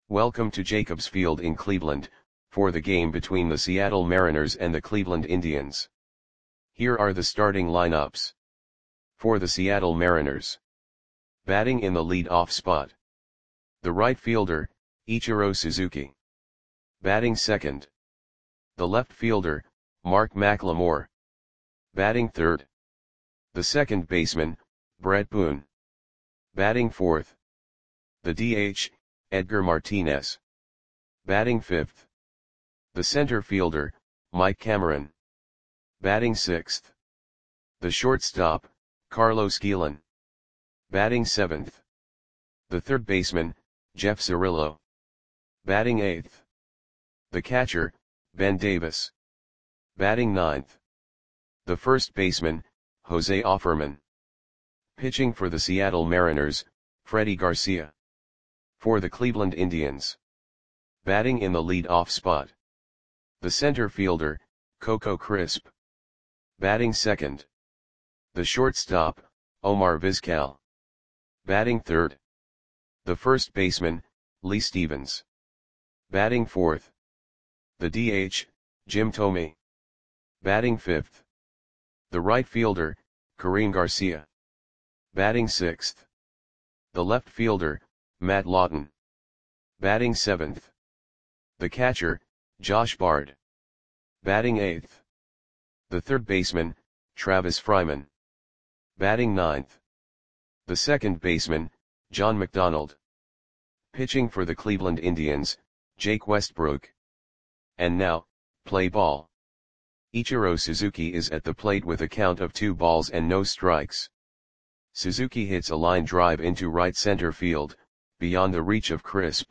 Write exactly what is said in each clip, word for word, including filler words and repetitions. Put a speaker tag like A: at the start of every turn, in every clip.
A: Welcome to Jacobs Field in Cleveland, for the game between the Seattle Mariners and the Cleveland Indians. Here are the starting lineups. For the Seattle Mariners. Batting in the lead-off spot. The right fielder, Ichiro Suzuki. Batting second. The left fielder, Mark McLemore. Batting third. The second baseman, Bret Boone. Batting fourth. The D H, Edgar Martinez. Batting fifth. The center fielder, Mike Cameron. Batting sixth. The shortstop, Carlos Guillen. Batting seventh. The third baseman, Jeff Cirillo. Batting eighth. The catcher, Ben Davis. Batting ninth. The first baseman, Jose Offerman. Pitching for the Seattle Mariners, Freddie Garcia. For the Cleveland Indians. Batting in the lead-off spot. The center fielder, Coco Crisp. Batting second. The shortstop, Omar Vizquel. Batting third. The first baseman, Lee Stevens. Batting fourth. The D H, Jim Thome. Batting fifth. The right fielder, Kareem Garcia. Batting sixth. The left fielder, Matt Lawton. Batting seventh. The catcher, Josh Bard. Batting eighth. The third baseman, Travis Fryman. Batting ninth. The second baseman, John McDonald. Pitching for the Cleveland Indians, Jake Westbrook. And now, play ball. Ichiro Suzuki is at the plate with a count of two balls and no strikes. Suzuki hits a line drive into right center field, beyond the reach of Crisp.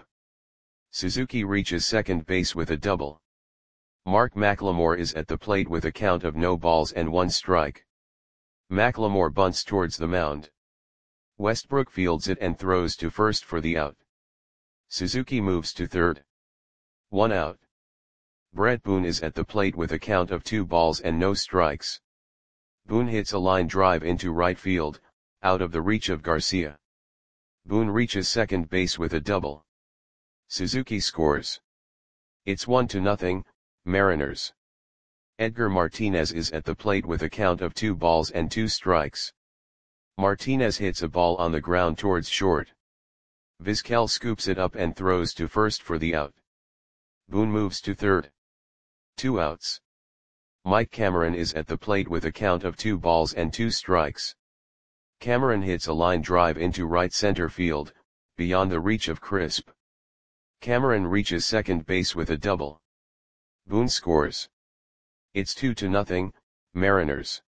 A: Suzuki reaches second base with a double. Mark McLemore is at the plate with a count of no balls and one strike. McLemore bunts towards the mound. Westbrook fields it and throws to first for the out. Suzuki moves to third. One out. Bret Boone is at the plate with a count of two balls and no strikes. Boone hits a line drive into right field, out of the reach of Garcia. Boone reaches second base with a double. Suzuki scores. It's one to nothing, Mariners. Edgar Martinez is at the plate with a count of two balls and two strikes. Martinez hits a ball on the ground towards short. Vizquel scoops it up and throws to first for the out. Boone moves to third. Two outs. Mike Cameron is at the plate with a count of two balls and two strikes. Cameron hits a line drive into right center field, beyond the reach of Crisp. Cameron reaches second base with a double. Boone scores. It's two to nothing, Mariners.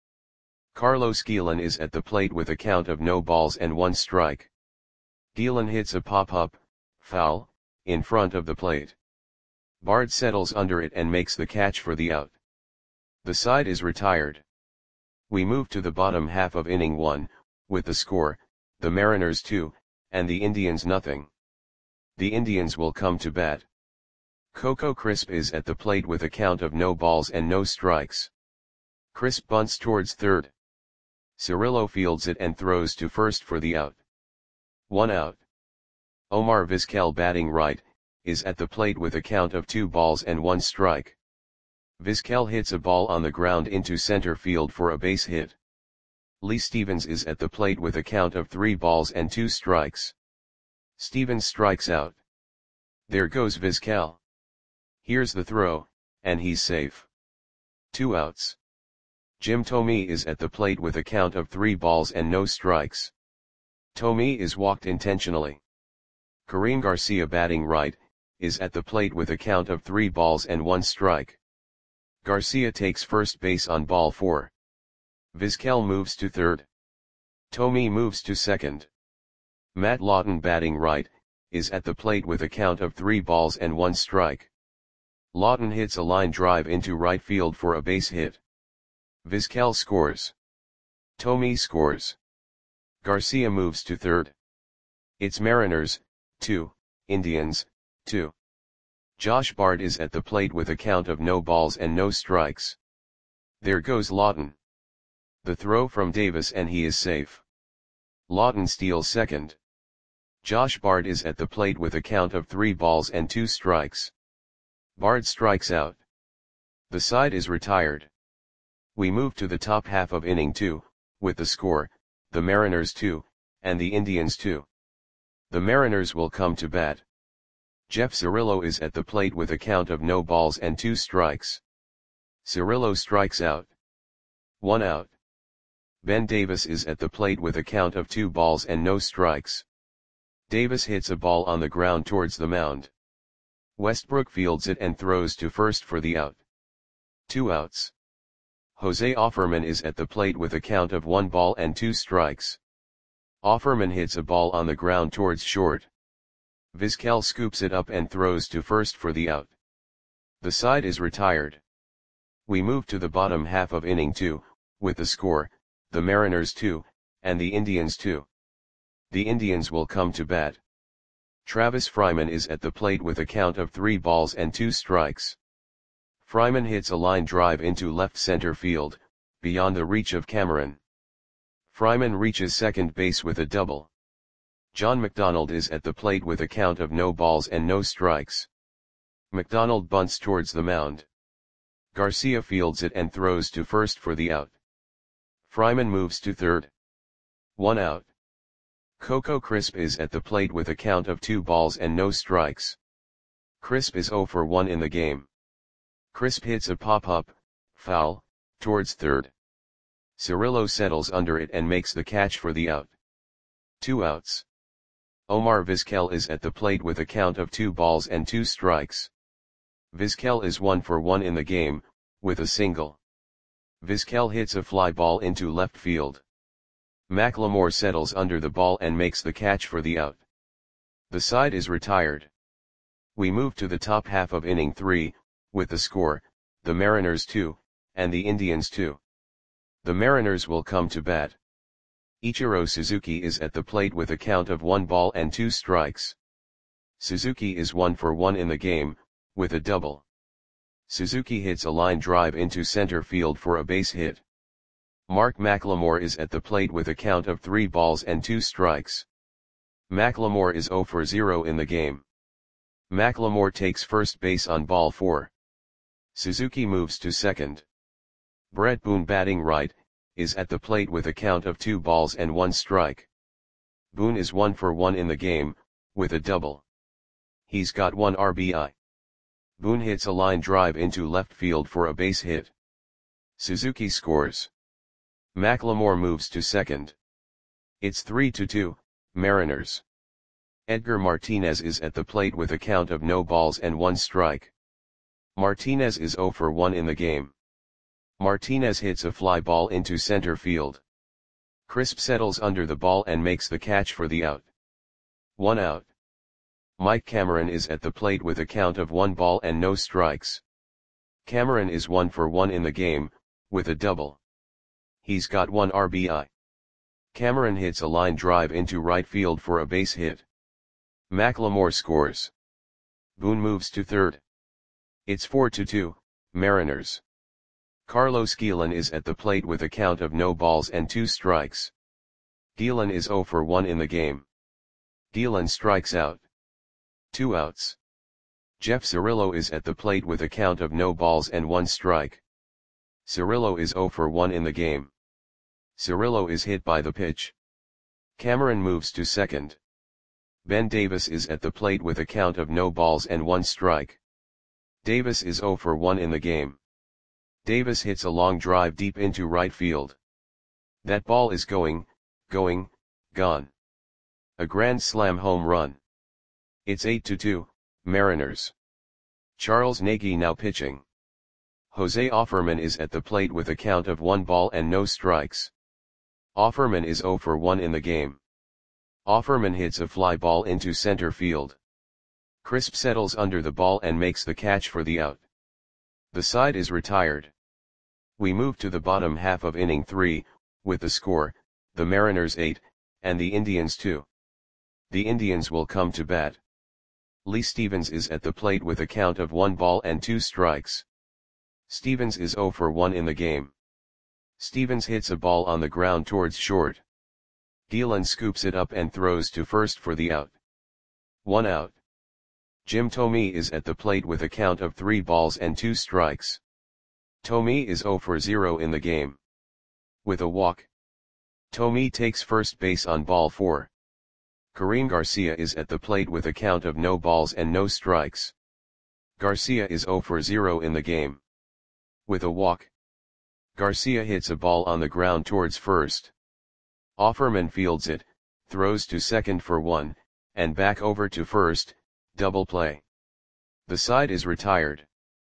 A: Carlos Guillen is at the plate with a count of no balls and one strike. Guillen hits a pop-up, foul, in front of the plate. Bard settles under it and makes the catch for the out. The side is retired. We move to the bottom half of inning one, with the score, the Mariners two, and the Indians nothing. The Indians will come to bat. Coco Crisp is at the plate with a count of no balls and no strikes. Crisp bunts towards third. Cirillo fields it and throws to first for the out. One out. Omar Vizquel, batting right, is at the plate with a count of two balls and one strike. Vizquel hits a ball on the ground into center field for a base hit. Lee Stevens is at the plate with a count of three balls and two strikes. Stevens strikes out. There goes Vizquel. Here's the throw, and he's safe. Two outs. Jim Thome is at the plate with a count of three balls and no strikes. Thome is walked intentionally. Kareem Garcia, batting right, is at the plate with a count of three balls and one strike. Garcia takes first base on ball four. Vizquel moves to third. Thome moves to second. Matt Lawton, batting right, is at the plate with a count of three balls and one strike. Lawton hits a line drive into right field for a base hit. Vizquel scores. Thome scores. Garcia moves to third. It's Mariners, two, Indians, two. Josh Bard is at the plate with a count of no balls and no strikes. There goes Lawton. The throw from Davis and he is safe. Lawton steals second. Josh Bard is at the plate with a count of three balls and two strikes. Bard strikes out. The side is retired. We move to the top half of inning two, with the score, the Mariners two, and the Indians two. The Mariners will come to bat. Jeff Cirillo is at the plate with a count of no balls and two strikes. Cirillo strikes out. One out. Ben Davis is at the plate with a count of two balls and no strikes. Davis hits a ball on the ground towards the mound. Westbrook fields it and throws to first for the out. Two outs. Jose Offerman is at the plate with a count of one ball and two strikes. Offerman hits a ball on the ground towards short. Vizquel scoops it up and throws to first for the out. The side is retired. We move to the bottom half of inning two, with the score, the Mariners two, and the Indians two. The Indians will come to bat. Travis Fryman is at the plate with a count of three balls and two strikes. Fryman hits a line drive into left center field, beyond the reach of Cameron. Fryman reaches second base with a double. John McDonald is at the plate with a count of no balls and no strikes. McDonald bunts towards the mound. Garcia fields it and throws to first for the out. Fryman moves to third. One out. Coco Crisp is at the plate with a count of two balls and no strikes. Crisp is oh for one in the game. Crisp hits a pop-up, foul, towards third. Cirillo settles under it and makes the catch for the out. Two outs. Omar Vizquel is at the plate with a count of two balls and two strikes. Vizquel is one for one in the game, with a single. Vizquel hits a fly ball into left field. McLemore settles under the ball and makes the catch for the out. The side is retired. We move to the top half of inning three, with the score, the Mariners two, and the Indians two. The Mariners will come to bat. Ichiro Suzuki is at the plate with a count of one ball and two strikes. Suzuki is one for one in the game, with a double. Suzuki hits a line drive into center field for a base hit. Mark McLemore is at the plate with a count of three balls and two strikes. McLemore is oh for zero in the game. McLemore takes first base on ball four. Suzuki moves to second. Brett Boone, batting right, is at the plate with a count of two balls and one strike. Boone is one for one in the game, with a double. He's got one R B I. Boone hits a line drive into left field for a base hit. Suzuki scores. McLemore moves to second. It's three to two, Mariners. Edgar Martinez is at the plate with a count of no balls and one strike. Martinez is oh for one in the game. Martinez hits a fly ball into center field. Crisp settles under the ball and makes the catch for the out. One out. Mike Cameron is at the plate with a count of one ball and no strikes. Cameron is one for one in the game, with a double. He's got one R B I. Cameron hits a line drive into right field for a base hit. McLemore scores. Boone moves to third. It's four to two, Mariners. Carlos Guillen is at the plate with a count of no balls and two strikes. Guillen is oh for one in the game. Guillen strikes out. Two outs. Jeff Cirillo is at the plate with a count of no balls and one strike. Cirillo is oh for one in the game. Cirillo is hit by the pitch. Cameron moves to second. Ben Davis is at the plate with a count of no balls and one strike. Davis is oh for one in the game. Davis hits a long drive deep into right field. That ball is going, going, gone. A grand slam home run. It's eight to two, Mariners. Charles Nagy now pitching. Jose Offerman is at the plate with a count of one ball and no strikes. Offerman is oh for one in the game. Offerman hits a fly ball into center field. Crisp settles under the ball and makes the catch for the out. The side is retired. We move to the bottom half of inning three, with the score, the Mariners eight, and the Indians two. The Indians will come to bat. Lee Stevens is at the plate with a count of one ball and two strikes. Stevens is oh for one in the game. Stevens hits a ball on the ground towards short. Gielan scoops it up and throws to first for the out. One out. Jim Thome is at the plate with a count of three balls and two strikes. Thome is zero for zero in the game. With a walk, Thome takes first base on ball four. Karim Garcia is at the plate with a count of no balls and no strikes. Garcia is zero for zero in the game. With a walk, Garcia hits a ball on the ground towards first. Offerman fields it, throws to second for one, and back over to first, double play. The side is retired.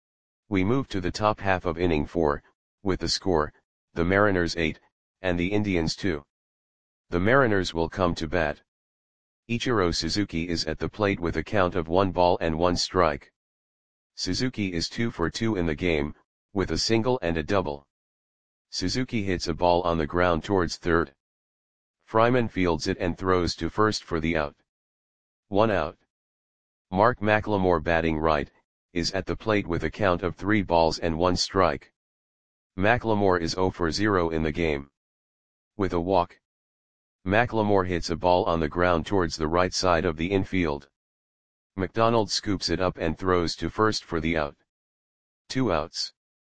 A: We move to the top half of inning four, with the score, the Mariners eight, and the Indians two. The Mariners will come to bat. Ichiro Suzuki is at the plate with a count of one ball and one strike. Suzuki is two for two in the game, with a single and a double. Suzuki hits a ball on the ground towards third. Fryman fields it and throws to first for the out. One out. Mark McLemore, batting right, is at the plate with a count of three balls and one strike. McLemore is zero for zero in the game. With a walk, McLemore hits a ball on the ground towards the right side of the infield. McDonald scoops it up and throws to first for the out. Two outs.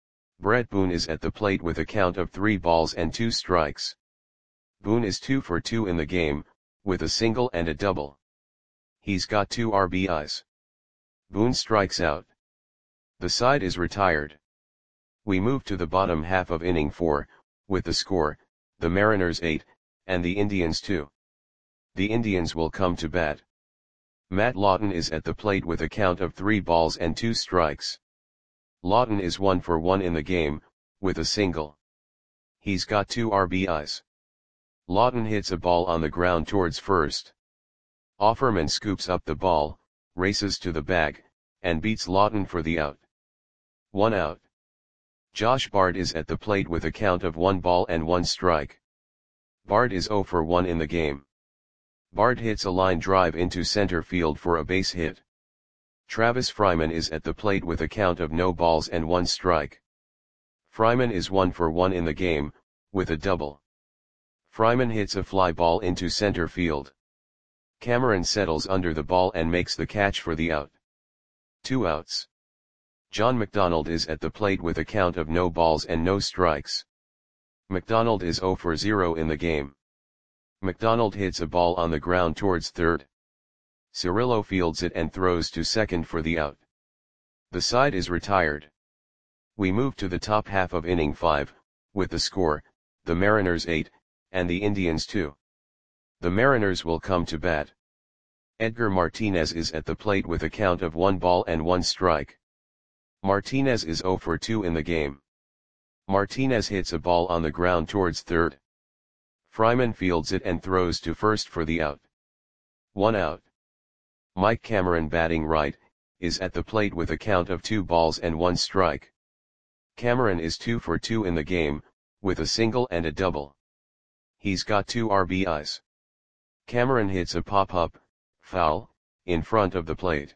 A: Brett Boone is at the plate with a count of three balls and two strikes. Boone is two for two in the game, with a single and a double. He's got two R B Is. Boone strikes out. The side is retired. We move to the bottom half of inning four, with the score, the Mariners eight, and the Indians two. The Indians will come to bat. Matt Lawton is at the plate with a count of three balls and two strikes. Lawton is one for one in the game, with a single. He's got two R B Is. Lawton hits a ball on the ground towards first. Offerman scoops up the ball, races to the bag, and beats Lawton for the out. One out. Josh Bard is at the plate with a count of one ball and one strike. Bard is zero for one in the game. Bard hits a line drive into center field for a base hit. Travis Fryman is at the plate with a count of no balls and one strike. Fryman is one for one in the game, with a double. Fryman hits a fly ball into center field. Cameron settles under the ball and makes the catch for the out. Two outs. John McDonald is at the plate with a count of no balls and no strikes. McDonald is zero for zero in the game. McDonald hits a ball on the ground towards third. Cirillo fields it and throws to second for the out. The side is retired. We move to the top half of inning five, with the score, the Mariners eight, and the Indians two. The Mariners will come to bat. Edgar Martinez is at the plate with a count of one ball and one strike. Martinez is zero for two in the game. Martinez hits a ball on the ground towards third. Fryman fields it and throws to first for the out. One out. Mike Cameron, batting right, is at the plate with a count of two balls and one strike. Cameron is two for two in the game, with a single and a double. He's got two R B Is. Cameron hits a pop-up, foul, in front of the plate.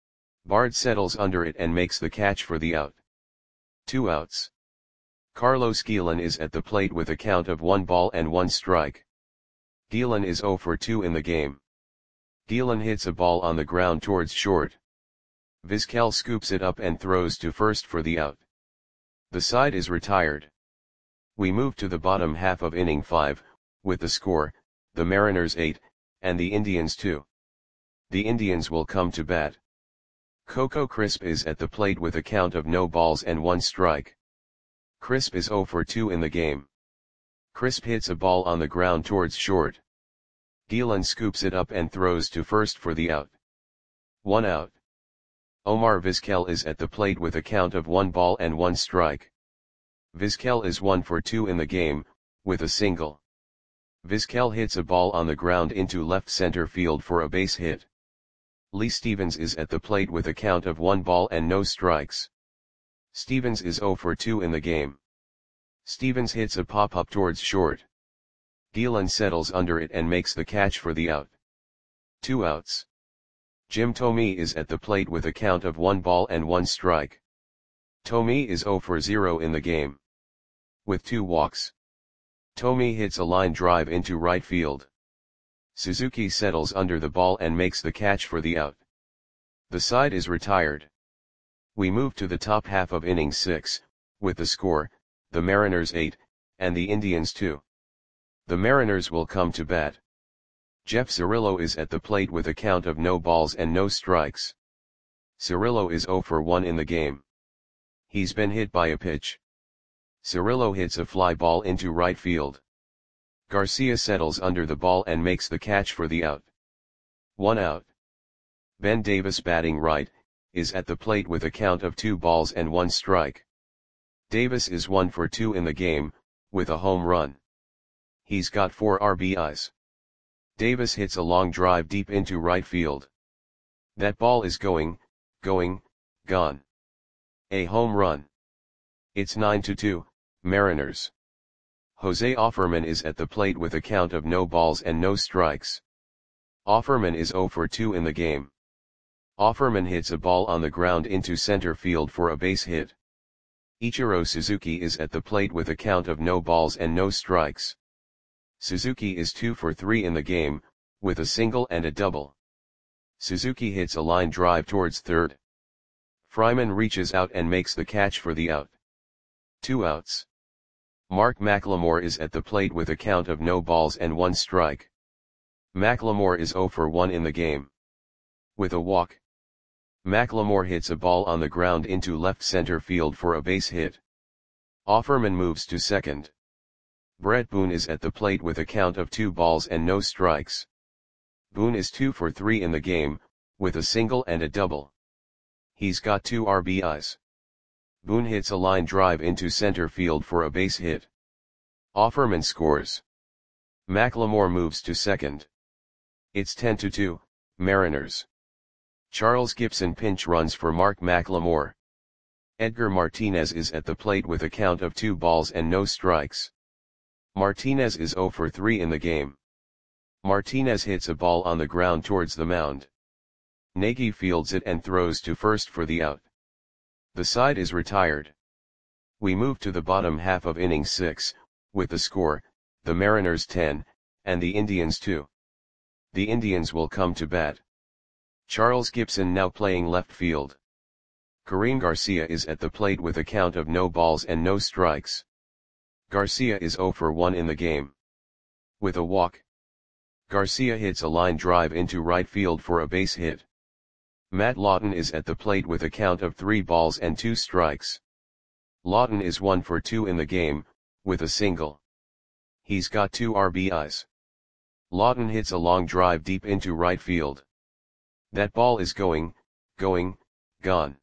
A: Bard settles under it and makes the catch for the out. Two outs. Carlos Gielan is at the plate with a count of one ball and one strike. Gielan is zero for two in the game. Gielan hits a ball on the ground towards short. Vizquel scoops it up and throws to first for the out. The side is retired. We move to the bottom half of inning five, with the score, the Mariners eight, and the Indians two. The Indians will come to bat. Coco Crisp is at the plate with a count of no balls and one strike. Crisp is zero for two in the game. Crisp hits a ball on the ground towards short. Gielan scoops it up and throws to first for the out. One out. Omar Vizquel is at the plate with a count of one ball and one strike. Vizquel is one for two in the game, with a single. Vizquel hits a ball on the ground into left center field for a base hit. Lee Stevens is at the plate with a count of one ball and no strikes. Stevens is zero for two in the game. Stevens hits a pop-up towards short. Gielan settles under it and makes the catch for the out. Two outs. Jim Thome is at the plate with a count of one ball and one strike. Thome is zero for zero in the game. With two walks. Thome hits a line drive into right field. Suzuki settles under the ball and makes the catch for the out. The side is retired. We move to the top half of inning six, with the score, the Mariners eight, and the Indians two. The Mariners will come to bat. Jeff Cirillo is at the plate with a count of no balls and no strikes. Cirillo is oh for one in the game. He's been hit by a pitch. Cirillo hits a fly ball into right field. Garcia settles under the ball and makes the catch for the out. One out. Ben Davis, batting right, is at the plate with a count of two balls and one strike. Davis is one for two in the game, with a home run. He's got four R B Is. Davis hits a long drive deep into right field. That ball is going, going, gone. A home run. It's nine to two, Mariners. Jose Offerman is at the plate with a count of no balls and no strikes. Offerman is oh for two in the game. Offerman hits a ball on the ground into center field for a base hit. Ichiro Suzuki is at the plate with a count of no balls and no strikes. Suzuki is two for three in the game, with a single and a double. Suzuki hits a line drive towards third. Fryman reaches out and makes the catch for the out. Two outs. Mark McLemore is at the plate with a count of no balls and one strike. McLemore is oh for one in the game. With a walk. McLemore hits a ball on the ground into left center field for a base hit. Offerman moves to second. Brett Boone is at the plate with a count of two balls and no strikes. Boone is two for three in the game, with a single and a double. He's got two R B Is. Boone hits a line drive into center field for a base hit. Offerman scores. McLemore moves to second. It's ten to two, Mariners. Charles Gibson pinch runs for Mark McLemore. Edgar Martinez is at the plate with a count of two balls and no strikes. Martinez is oh for three in the game. Martinez hits a ball on the ground towards the mound. Nagy fields it and throws to first for the out. The side is retired. We move to the bottom half of inning six, with the score, the Mariners ten, and the Indians two. The Indians will come to bat. Charles Gibson now playing left field. Karim Garcia is at the plate with a count of no balls and no strikes. Garcia is oh for one in the game. With a walk. Garcia hits a line drive into right field for a base hit. Matt Lawton is at the plate with a count of three balls and two strikes. Lawton is one for two in the game, with a single. He's got two R B Is. Lawton hits a long drive deep into right field. That ball is going, going, gone.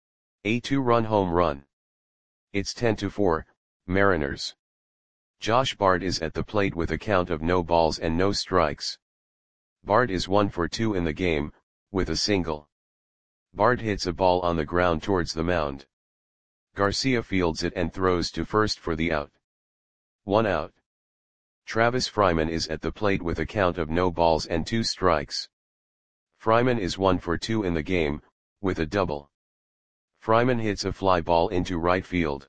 A: A two-run home run. It's ten to four, Mariners. Josh Bard is at the plate with a count of no balls and no strikes. Bard is one for two in the game, with a single. Bard hits a ball on the ground towards the mound. Garcia fields it and throws to first for the out. One out. Travis Fryman is at the plate with a count of no balls and two strikes. Fryman is one for two in the game, with a double. Fryman hits a fly ball into right field.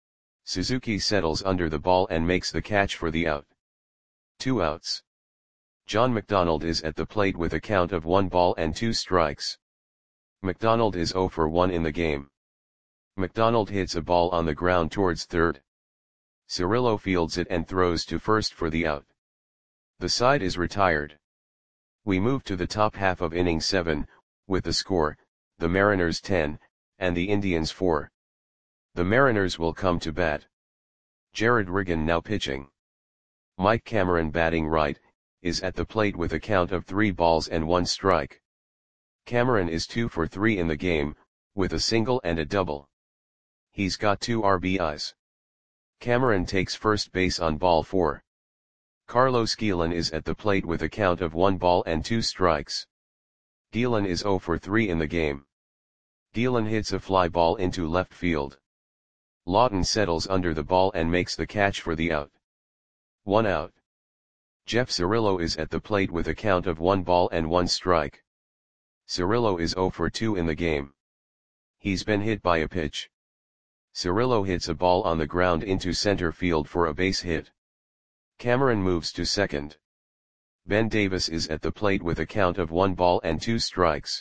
A: Suzuki settles under the ball and makes the catch for the out. Two outs. John McDonald is at the plate with a count of one ball and two strikes. McDonald is oh for one in the game. McDonald hits a ball on the ground towards third. Cirillo fields it and throws to first for the out. The side is retired. We move to the top half of inning seven, with the score, the Mariners ten, and the Indians four. The Mariners will come to bat. Jared Riggin now pitching. Mike Cameron, batting right, is at the plate with a count of three balls and one strike. Cameron is two for three in the game, with a single and a double. He's got two R B Is. Cameron takes first base on ball four. Carlos Guillen is at the plate with a count of one ball and two strikes. Guillen is oh for three in the game. Guillen hits a fly ball into left field. Lawton settles under the ball and makes the catch for the out. One out. Jeff Cirillo is at the plate with a count of one ball and one strike. Cirillo is oh for two in the game. He's been hit by a pitch. Cirillo hits a ball on the ground into center field for a base hit. Cameron moves to second. Ben Davis is at the plate with a count of one ball and two strikes.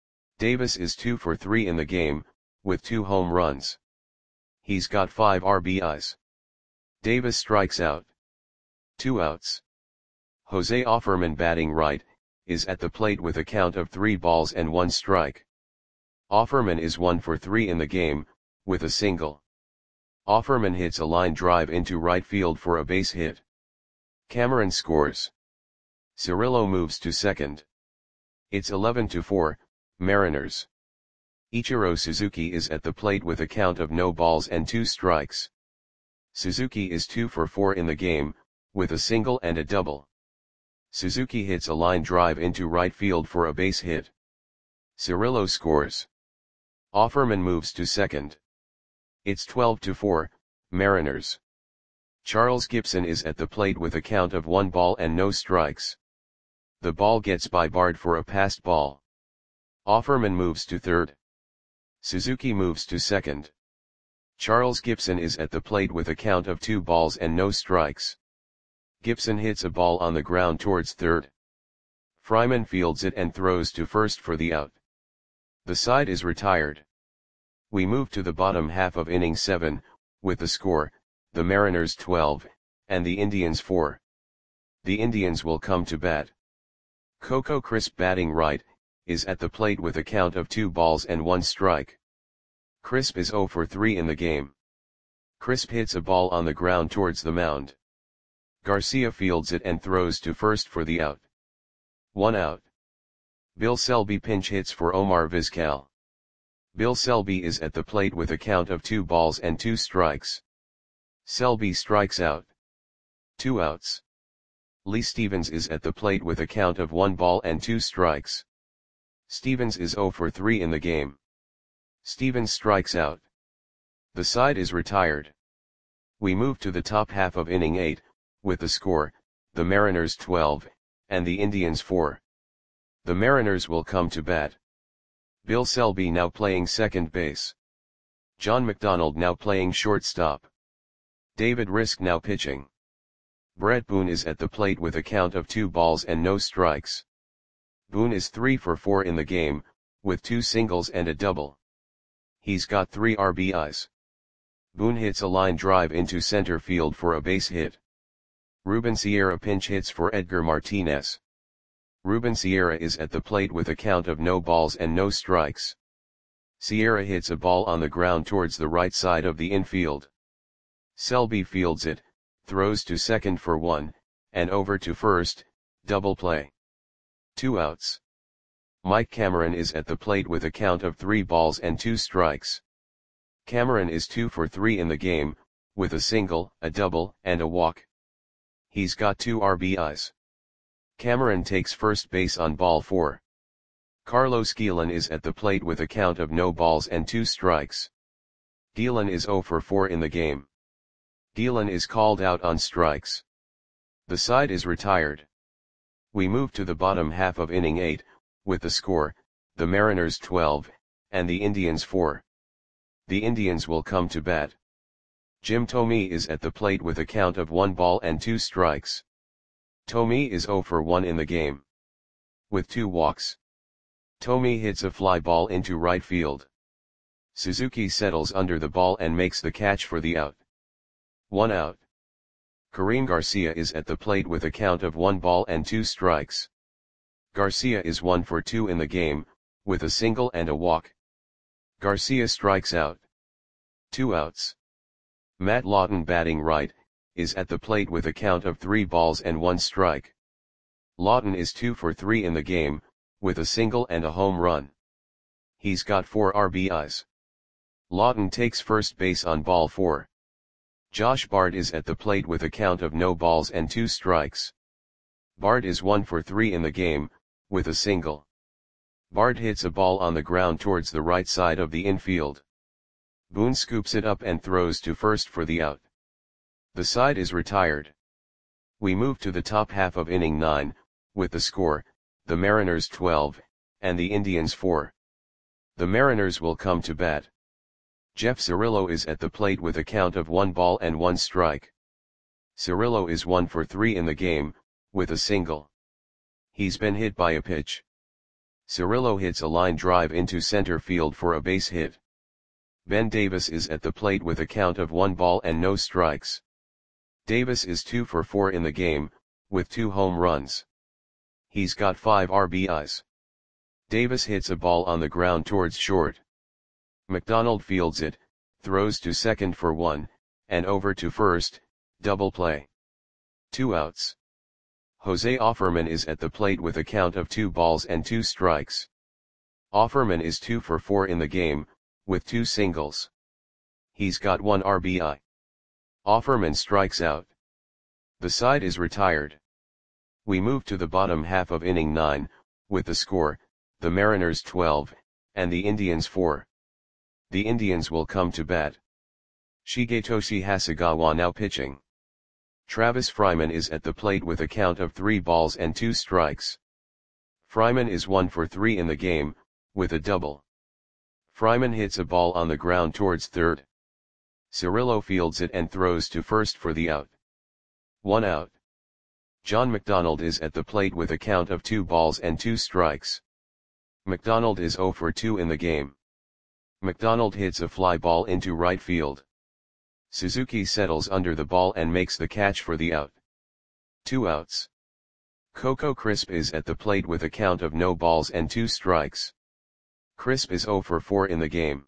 A: Davis is two for three in the game, with two home runs. He's got five R B Is. Davis strikes out. Two outs. Jose Offerman, batting right, is at the plate with a count of three balls and one strike. Offerman is one for three in the game, with a single. Offerman hits a line drive into right field for a base hit. Cameron scores. Cirillo moves to second. It's eleven to four, Mariners. Ichiro Suzuki is at the plate with a count of no balls and two strikes. Suzuki is two for four in the game, with a single and a double. Suzuki hits a line drive into right field for a base hit. Cirillo scores. Offerman moves to second. It's twelve to four, Mariners. Charles Gibson is at the plate with a count of one ball and no strikes. The ball gets by Bard for a passed ball. Offerman moves to third. Suzuki moves to second. Charles Gibson is at the plate with a count of two balls and no strikes. Gibson hits a ball on the ground towards third. Fryman fields it and throws to first for the out. The side is retired. We move to the bottom half of inning seven, with the score, the Mariners twelve, and the Indians four. The Indians will come to bat. Coco Crisp, batting right, is at the plate with a count of two balls and one strike. Crisp is zero for three in the game. Crisp hits a ball on the ground towards the mound. Garcia fields it and throws to first for the out. One out. Bill Selby pinch hits for Omar Vizquel. Bill Selby is at the plate with a count of two balls and two strikes. Selby strikes out. Two outs. Lee Stevens is at the plate with a count of one ball and two strikes. Stevens is zero for three in the game. Stevens strikes out. The side is retired. We move to the top half of inning eight, with the score, the Mariners twelve, and the Indians four. The Mariners will come to bat. Bill Selby now playing second base. John McDonald now playing shortstop. David Risk now pitching. Brett Boone is at the plate with a count of two balls and no strikes. Boone is three for four in the game, with two singles and a double. He's got three R B Is. Boone hits a line drive into center field for a base hit. Ruben Sierra pinch hits for Edgar Martinez. Ruben Sierra is at the plate with a count of no balls and no strikes. Sierra hits a ball on the ground towards the right side of the infield. Selby fields it, throws to second for one, and over to first, double play. Two outs. Mike Cameron is at the plate with a count of three balls and two strikes. Cameron is two for three in the game, with a single, a double, and a walk. He's got two R B Is. Cameron takes first base on ball four. Carlos Guillen is at the plate with a count of no balls and two strikes. Guillen is zero for four in the game. Guillen is called out on strikes. The side is retired. We move to the bottom half of inning eight, with the score, the Mariners twelve, and the Indians four. The Indians will come to bat. Jim Thome is at the plate with a count of one ball and two strikes. Thome is zero for one in the game. With two walks. Thome hits a fly ball into right field. Suzuki settles under the ball and makes the catch for the out. One out. Karim Garcia is at the plate with a count of one ball and two strikes. Garcia is one for two in the game, with a single and a walk. Garcia strikes out. Two outs. Matt Lawton, batting right, is at the plate with a count of three balls and one strike. Lawton is two for three in the game, with a single and a home run. He's got four R B Is. Lawton takes first base on ball four. Josh Bard is at the plate with a count of no balls and two strikes. Bard is one for three in the game, with a single. Bard hits a ball on the ground towards the right side of the infield. Boone scoops it up and throws to first for the out. The side is retired. We move to the top half of inning nine, with the score, the Mariners twelve, and the Indians four. The Mariners will come to bat. Jeff Cirillo is at the plate with a count of one ball and one strike. Cirillo is one for three in the game, with a single. He's been hit by a pitch. Cirillo hits a line drive into center field for a base hit. Ben Davis is at the plate with a count of one ball and no strikes. Davis is two for four in the game, with two home runs. He's got five R B Is. Davis hits a ball on the ground towards short. McDonald fields it, throws to second for one, and over to first, double play. Two outs. Jose Offerman is at the plate with a count of two balls and two strikes. Offerman is two for four in the game, with two singles. He's got one R B I. Offerman strikes out. The side is retired. We move to the bottom half of inning nine, with the score, the Mariners twelve, and the Indians four. The Indians will come to bat. Shigetoshi Hasegawa now pitching. Travis Fryman is at the plate with a count of three balls and two strikes. Fryman is one for three in the game, with a double. Fryman hits a ball on the ground towards third. Cirillo fields it and throws to first for the out. One out. John McDonald is at the plate with a count of two balls and two strikes. McDonald is zero for two in the game. McDonald hits a fly ball into right field. Suzuki settles under the ball and makes the catch for the out. Two outs. Coco Crisp is at the plate with a count of no balls and two strikes. Crisp is zero for four in the game.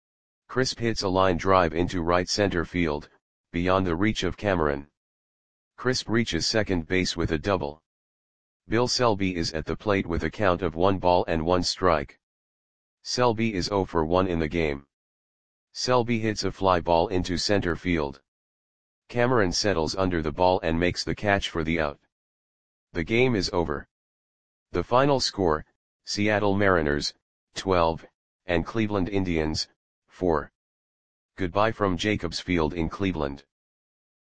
A: Crisp hits a line drive into right center field, beyond the reach of Cameron. Crisp reaches second base with a double. Bill Selby is at the plate with a count of one ball and one strike. Selby is zero for one in the game. Selby hits a fly ball into center field. Cameron settles under the ball and makes the catch for the out. The game is over. The final score, Seattle Mariners, twelve, and Cleveland Indians, four. Goodbye from Jacobs Field in Cleveland.